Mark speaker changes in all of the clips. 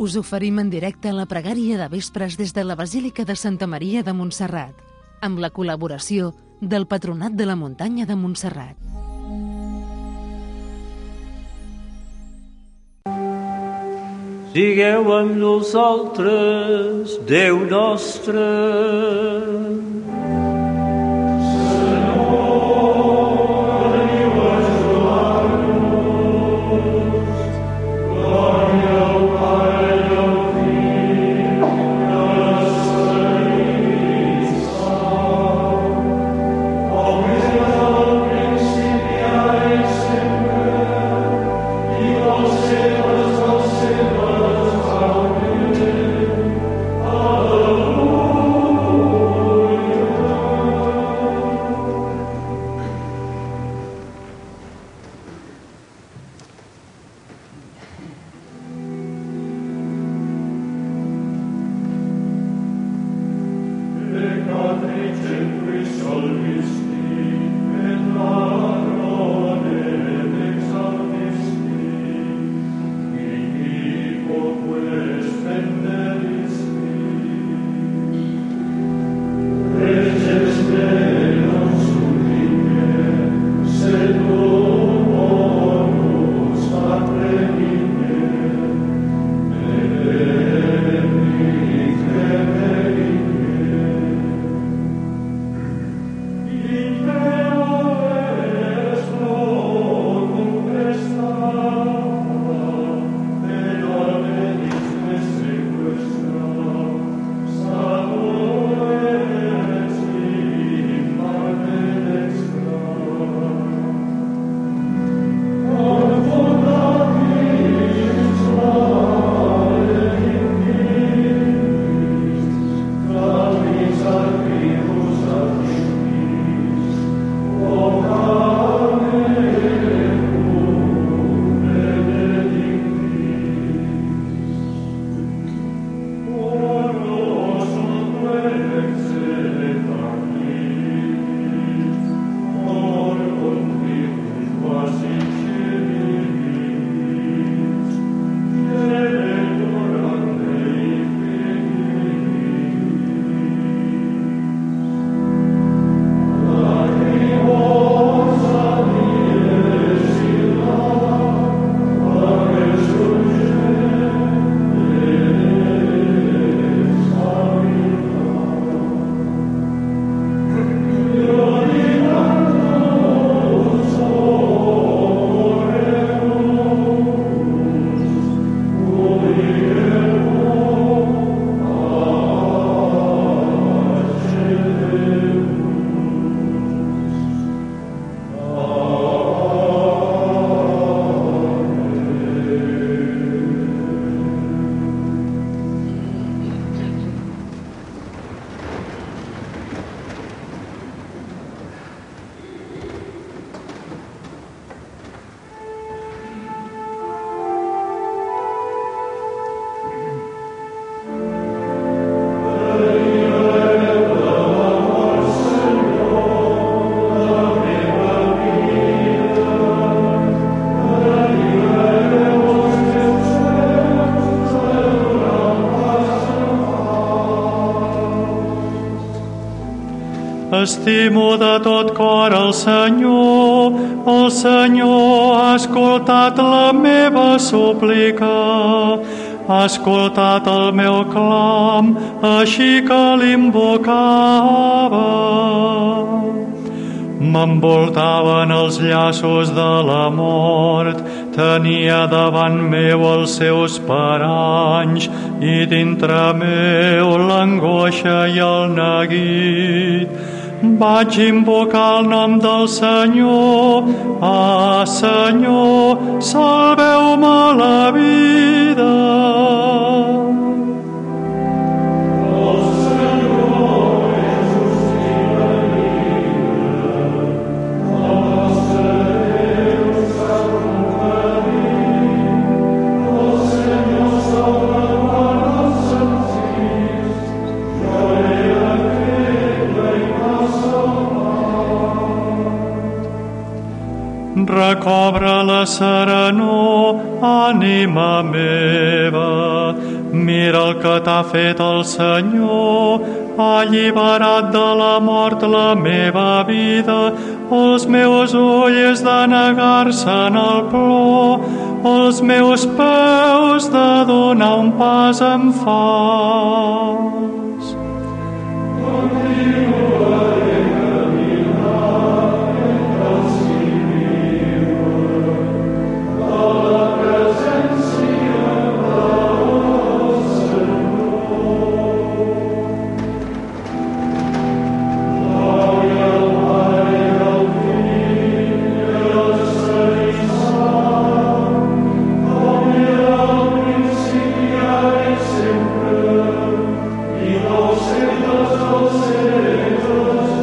Speaker 1: Us oferim en directe la pregària de vespres des de la Basílica de Santa Maria de Montserrat, amb la col·laboració del Patronat de la Muntanya de Montserrat.
Speaker 2: Sigueu amb nosaltres, Déu nostre.
Speaker 3: Estimo de tot cor el Senyor ha escoltat la meva súplica, ha escoltat el meu clam, així que l'invocava. M'envoltaven els llaços de la mort, tenia davant meu els seus paranys i dintre meu l'angoixa i el neguit. Vaig invocar el nom del Senyor. Ah, Senyor, salveu-me la vida. Recobra la serenor, ànima meva, Mira el que t'ha fet el Senyor, ha alliberat de la mort la meva vida. Els meus ulls de negar-se en el plor, els meus peus de donar un pas en fals.
Speaker 4: Sempre, i dels segles dels segles,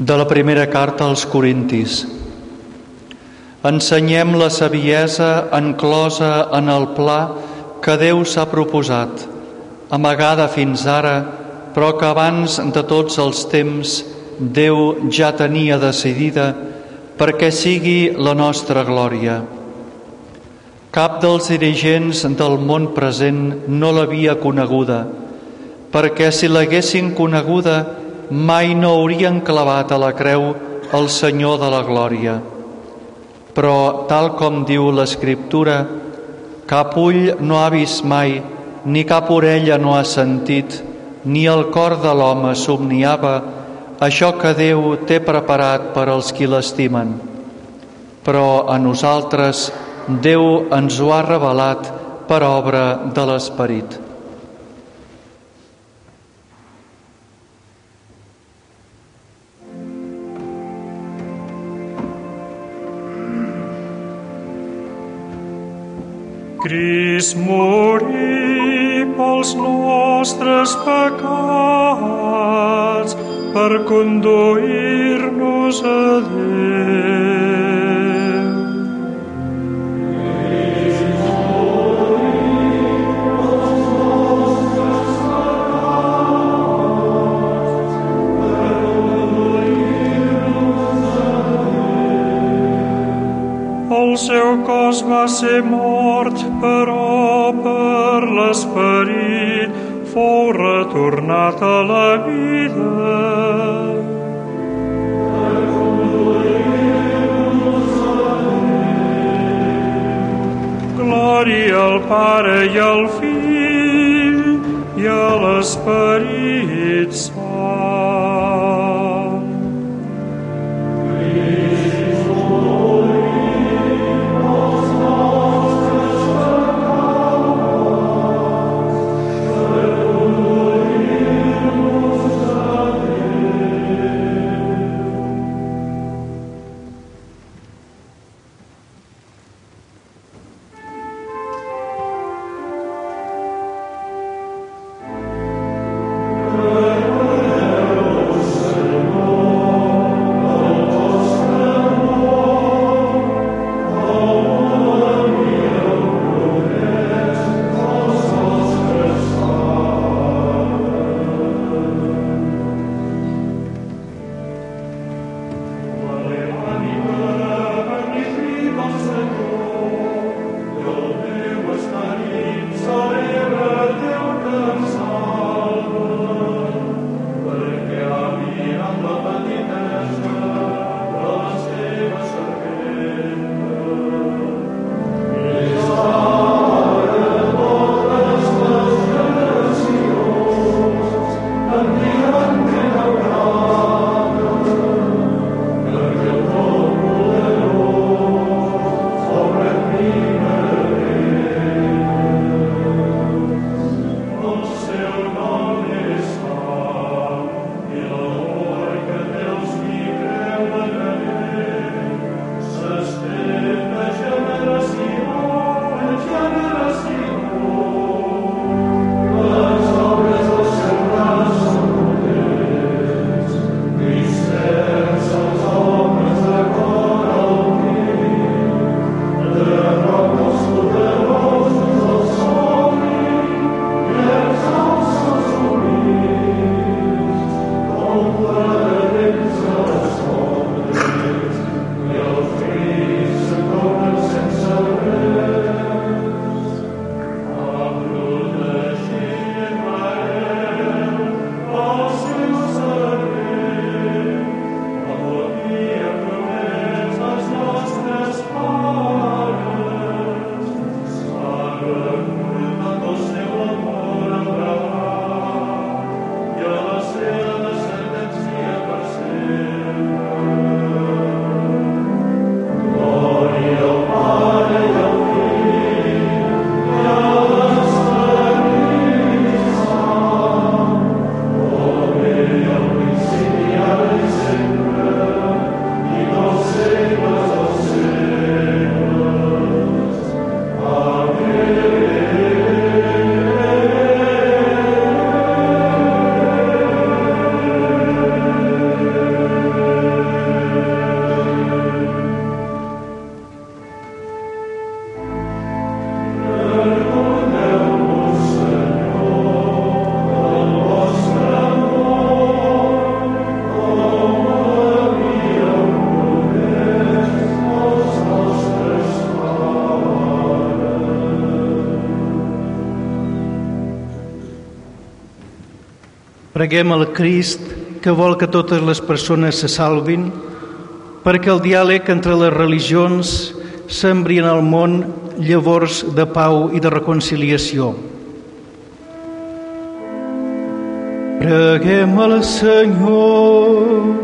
Speaker 3: De la primera carta als Corintis. Ensenyem la saviesa enclosa en el pla que Déu s'ha proposat, amagada fins ara, però que abans de tots els temps Déu ja tenia decidida perquè sigui la nostra glòria. Cap dels dirigents del món present no l'havia coneguda, perquè si l'haguessin coneguda mai no haurien clavat a la creu el Senyor de la glòria. Però, tal com diu l'Escriptura, cap ull no ha vist mai, ni cap orella no ha sentit, ni el cor de l'home somniava això que Déu té preparat per als qui l'estimen. Però a nosaltres Déu ens ho ha revelat per obra de l'Esperit.
Speaker 4: Crist morí pels nostres pecats per conduir-nos a Déu. Crist morí pels nostres pecats per conduir-nos a Déu. El seu cos va ser mort, però per l'Esperit fou retornat a la vida. Per conduir-nos a Déu. Glòria al Pare i al Fill i a l'Esperit Sant.
Speaker 5: Preguem al Crist, que vol que totes les persones se salvin, perquè el diàleg entre les religions sembri en el món llavors de pau i de reconciliació. Preguem al Senyor.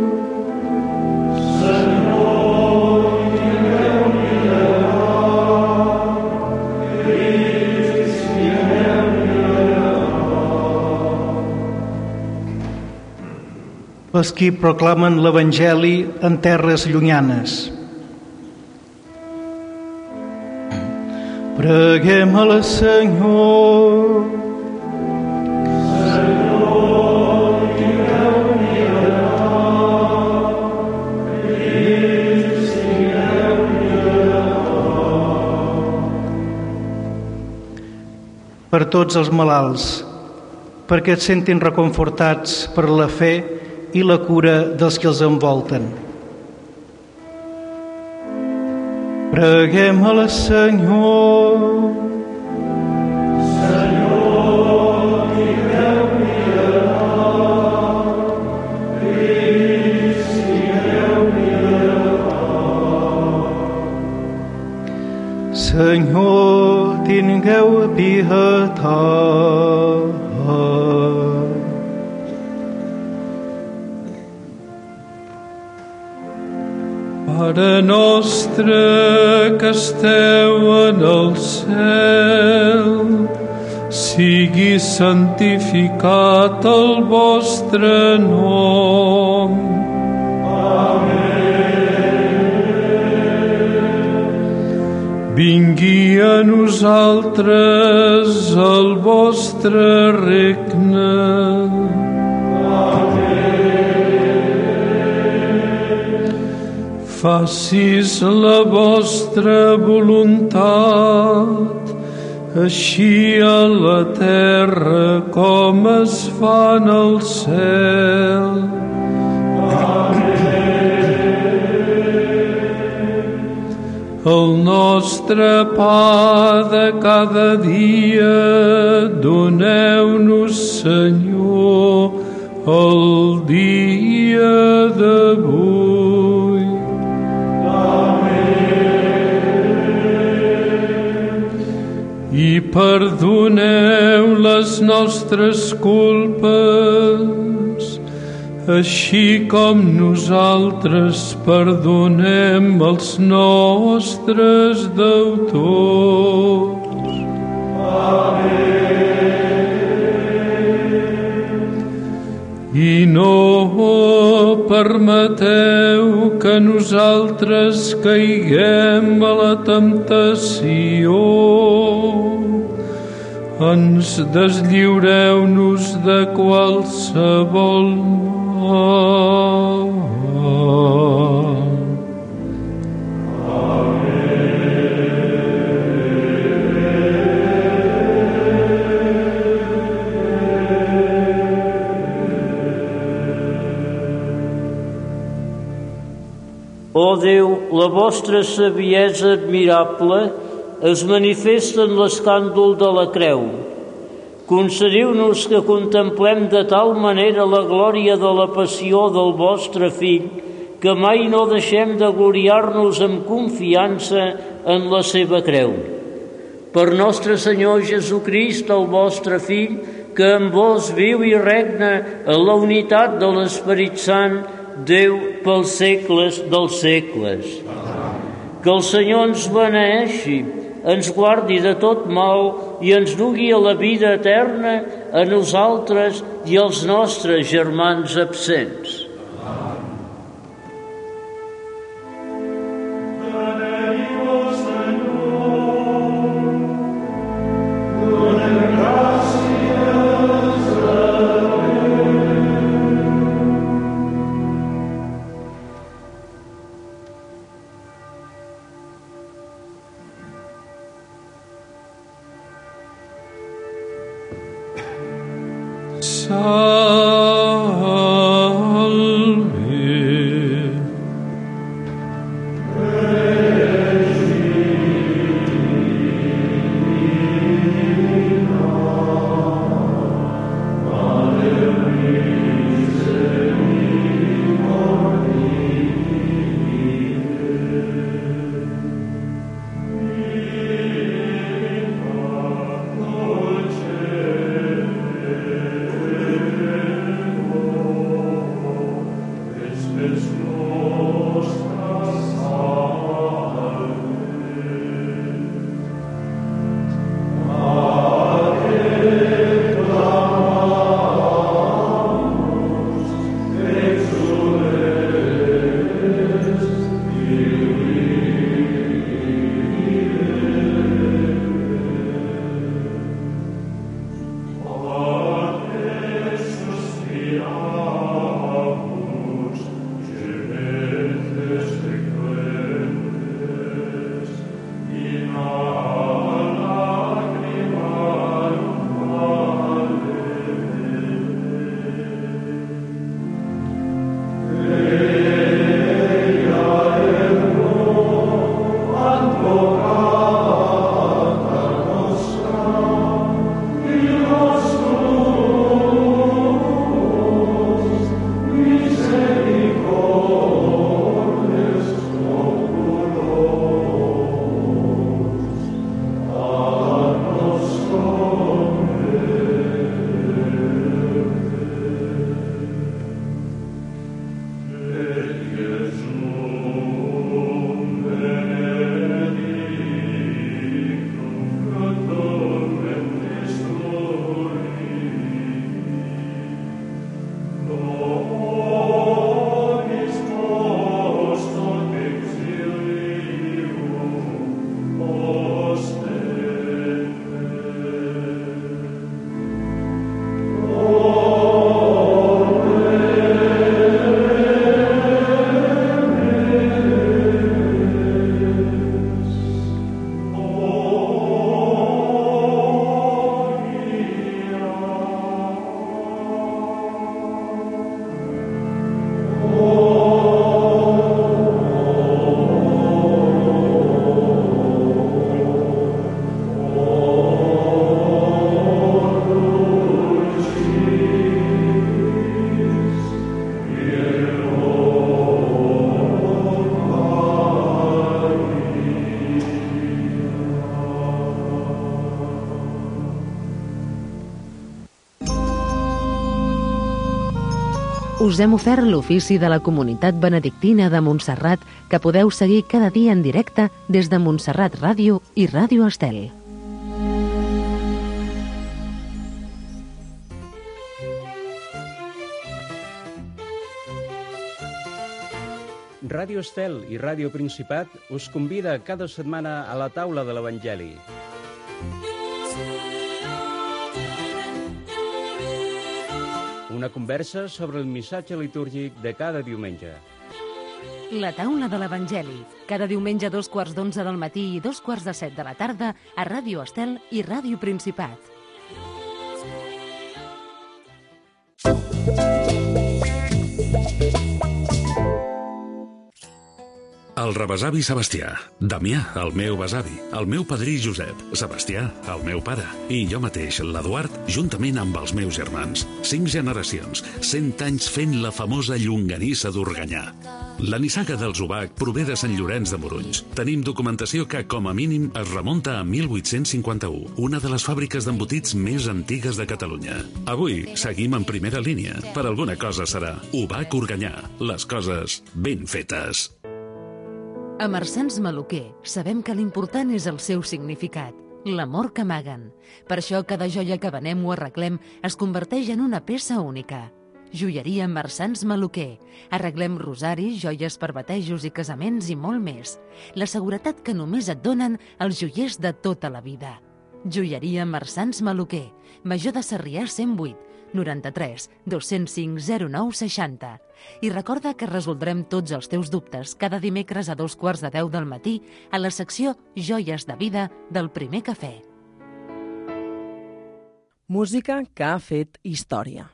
Speaker 5: Els qui proclamen l'Evangeli en terres llunyanes. Preguem al Senyor. Senyor, tingueu pietat. Crist, tingueu pietat. Per tots els malalts, perquè et sentin reconfortats per la fe i la cura dels que els envolten. Preguem al Senyor. Senyor, tingueu pietat. Crist, tingueu pietat. Senyor, tingueu pietat.
Speaker 4: Pare nostre que esteu en el cel, sigui santificat el vostre nom. Amén. Vingui a nosaltres el vostre regne. Facis la vostra voluntat, així a la terra com es fa en el cel. El nostre pa de cada dia doneu-nos, Senyor, el dia d'avui. I perdoneu les nostres culpes, així com nosaltres perdonem els nostres deutors. I no permeteu que nosaltres caiguem a la temptació. Ens deslliureu-nos de qualsevol mal.
Speaker 2: Ó Déu, la vostra saviesa admirable es manifesta en l'escàndol de la creu. Concediu-nos que contemplem de tal manera la glòria de la passió del vostre Fill, que mai no deixem de gloriar-nos amb confiança en la seva creu. Per nostre Senyor Jesucrist, el vostre Fill, que amb vos viu i regna en la unitat de l'Esperit Sant, Déu pels segles dels segles. Que el Senyor ens beneeixi, ens guardi de tot mal i ens dugui a la vida eterna a nosaltres i als nostres germans absents.
Speaker 1: us hem ofert l'ofici de la Comunitat Benedictina de Montserrat, que podeu seguir cada dia en directe des de Montserrat Ràdio i Ràdio Estel.
Speaker 6: Ràdio Estel i Ràdio Principat us convida cada setmana a la taula de l'Evangeli. Una conversa sobre el missatge litúrgic de cada diumenge.
Speaker 1: La taula de l'Evangeli, cada diumenge a 2:15 del matí i 2:45 de la tarda a Ràdio Estel i Ràdio Principat.
Speaker 7: El rebesavi Sebastià, Damià, el meu besavi, el meu padrí Josep, Sebastià, el meu pare, i jo mateix, l'Eduard, juntament amb els meus germans. 5 generacions, 100 anys fent la famosa llonganissa d'Organyà. La nissaga dels Ubac prové de Sant Llorenç de Morunys. Tenim documentació que, com a mínim, es remunta a 1851, una de les fàbriques d'embotits més antigues de Catalunya. Avui seguim en primera línia. Per alguna cosa serà Ubac Organyà, les coses ben fetes.
Speaker 1: A Marsans Maluquer sabem que l'important és el seu significat, l'amor que amaguen. Per això cada joia que venem o arreglem es converteix en una peça única. Joieria Marsans Maluquer. Arreglem rosaris, joies per batejos i casaments i molt més. La seguretat que només et donen els joiers de tota la vida. Joieria Marsans Maluquer. Major de Sarrià 108, 93 205 09 60. I recorda que resoldrem tots els teus dubtes cada dimecres a 9:15 del matí a la secció Joies de Vida del Primer Cafè.
Speaker 8: Música que ha fet història.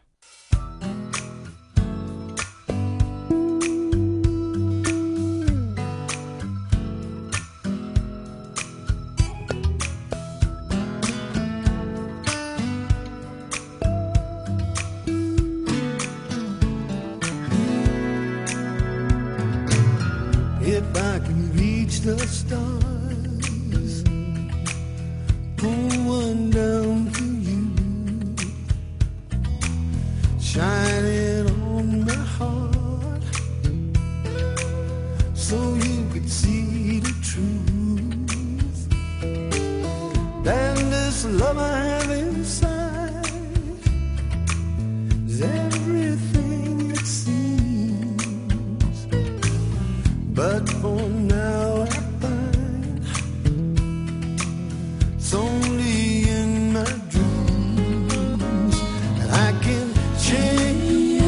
Speaker 9: If I can reach the stars, pull one down for you, shine it on my heart, so you could see the truth. Then this love I have inside is everything it seems. But for now I find it's only in my dreams that I can change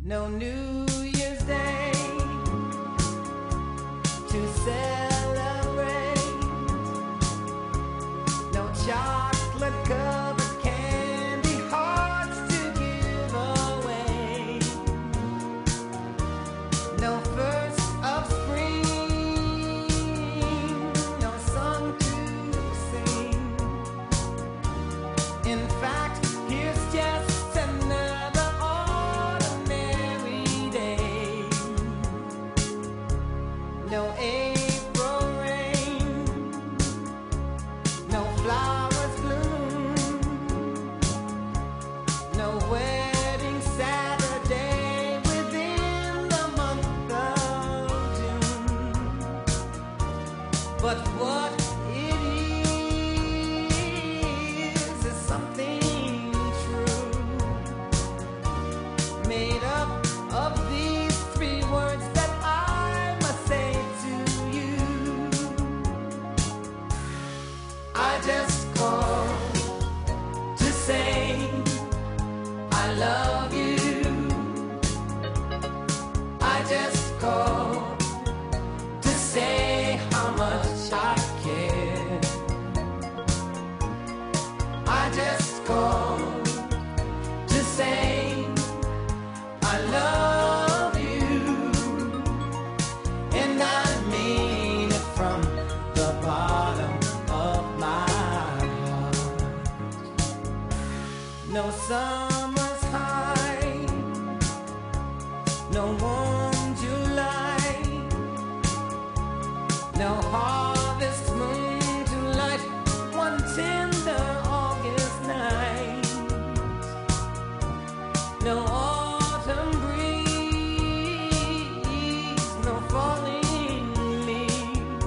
Speaker 10: No New Year's Day to celebrate. No chocolate covered candy hearts to give away. No first of spring, no song to sing. In fact, here's just another ordinary day. No April rain, no flowers bloom, no wedding Saturday within the month of June. But what it is something true, made up of these three words that I must say to you. I just called to say I love you. I just called to say how much I care. I just called to say I love you, and I mean it from the bottom of my heart. No summer's high, no warm July, no harvest moon to light one tender August night. No autumn breeze, no falling leaves,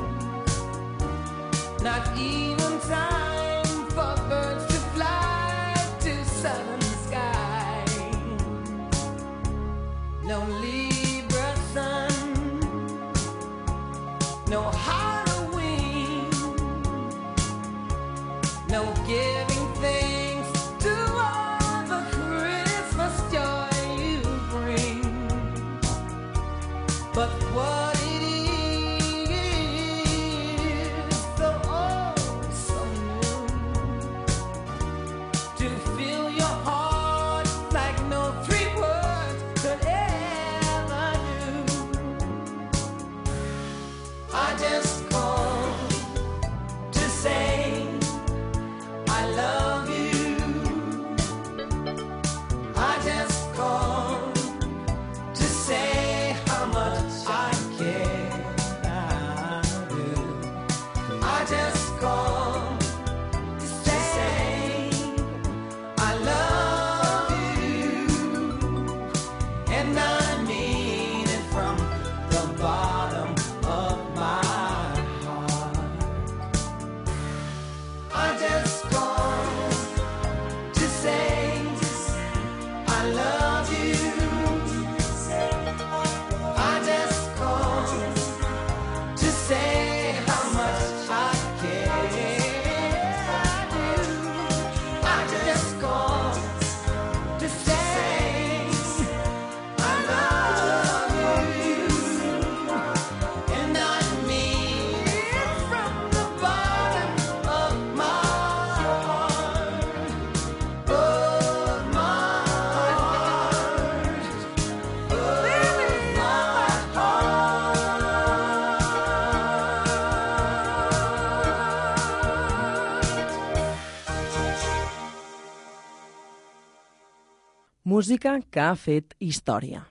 Speaker 10: not even time for birds to fly to southern sky. No Libra sun, no Halloween, no giving thanks to all the Christmas joy you bring. But what it is, so oh so new, to fill your heart like no three words could ever do. I just called to say I love you. I just called to say how much I care. I do. I just called to say I love you, and I mean it from the bottom of my heart. I just called to say I love you. I just called to say how much I care. I do. I just called to say I love you, and I mean it from the bottom of my heart. Oh, my heart. Oh, my heart.
Speaker 8: Música que ha fet història.